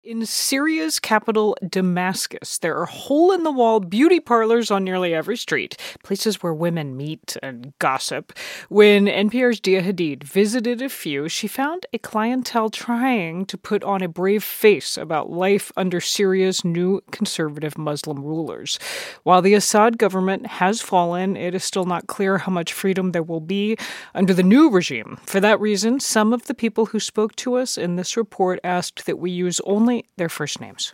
In Syria's capital, Damascus, there are hole-in-the-wall beauty parlors on nearly every street, places where women meet and gossip. When NPR's Dia Hadid visited a few, she found a clientele trying to put on a brave face about life under Syria's new conservative Muslim rulers. While the Assad government has fallen, it is still not clear how much freedom there will be under the new regime. For that reason, some of the people who spoke to us in this report asked that we use only their first names.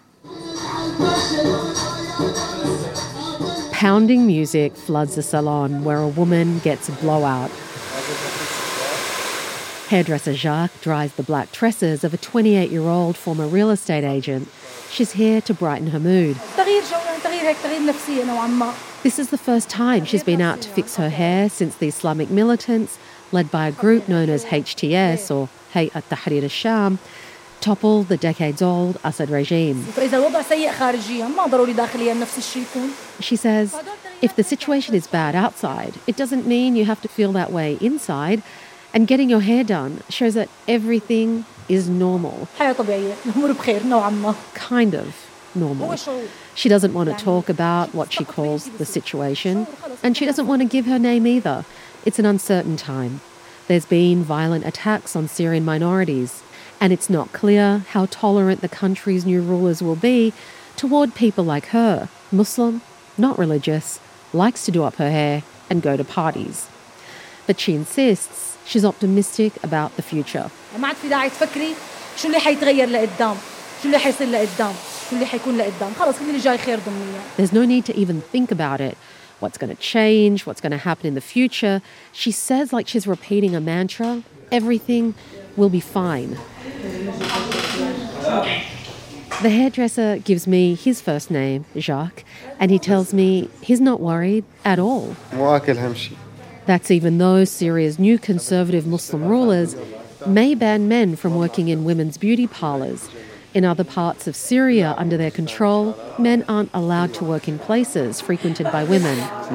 Pounding music floods the salon where a woman gets a blowout. Hairdresser Jacques dries the black tresses of a 28-year-old former real estate agent. She's here to brighten her mood. This is the first time she's been out to fix her hair since the Islamic militants, led by a group known as HTS or Hayat Tahrir al-Sham, topple the decades-old Assad regime. She says, if the situation is bad outside, it doesn't mean you have to feel that way inside, and getting your hair done shows that everything is normal. Kind of normal. She doesn't want to talk about what she calls the situation, and she doesn't want to give her name either. It's an uncertain time. There's been violent attacks on Syrian minorities, and it's not clear how tolerant the country's new rulers will be toward people like her, Muslim, not religious, likes to do up her hair and go to parties. But she insists she's optimistic about the future. There's no need to even think about it. What's going to change, what's going to happen in the future. She says, like she's repeating a mantra, everything will be fine. The hairdresser gives me his first name, Jacques, and he tells me he's not worried at all. That's even though Syria's new conservative Muslim rulers may ban men from working in women's beauty parlors. In other parts of Syria under their control, men aren't allowed to work in places frequented by women.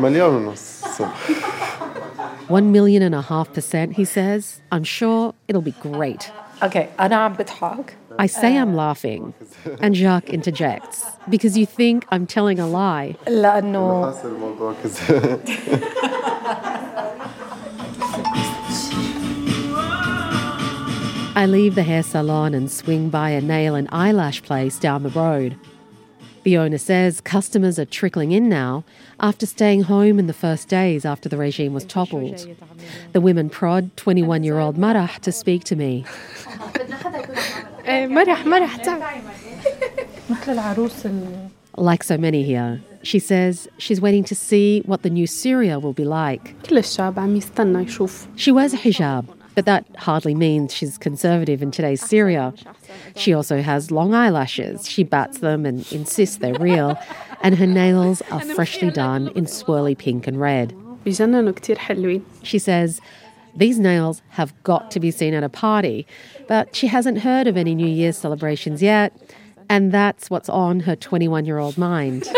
1.5 million, he says. I'm sure it'll be great. Okay, I say I'm laughing, and Jacques interjects, because you think I'm telling a lie. I leave the hair salon and swing by a nail and eyelash place down the road. The owner says customers are trickling in now after staying home in the first days after the regime was toppled. The women prod 21-year-old Marah to speak to me. Like so many here, she says she's waiting to see what the new Syria will be like. She wears a hijab, but that hardly means she's conservative in today's Syria. She also has long eyelashes. She bats them and insists they're real. And her nails are freshly done in swirly pink and red. She says these nails have got to be seen at a party, but she hasn't heard of any New Year's celebrations yet, and that's what's on her 21-year-old mind.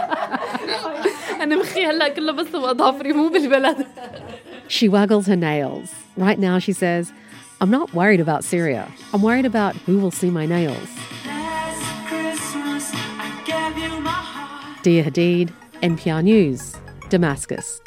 She waggles her nails. Right now, she says, I'm not worried about Syria. I'm worried about who will see my nails. Dia Hadid, NPR News, Damascus.